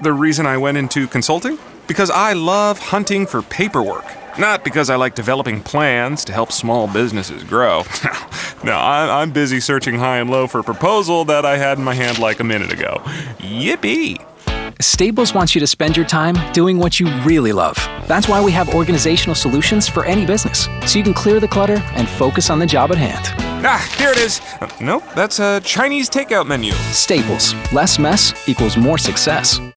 The reason I went into consulting? Because I love hunting for paperwork. Not because I like developing plans to help small businesses grow. No, I'm busy searching high and low for a proposal that I had in my hand like a minute ago. Yippee! Staples wants you to spend your time doing what you really love. That's why we have organizational solutions for any business, so you can clear the clutter and focus on the job at hand. Here it is. Nope, that's a Chinese takeout menu. Staples. Less mess equals more success.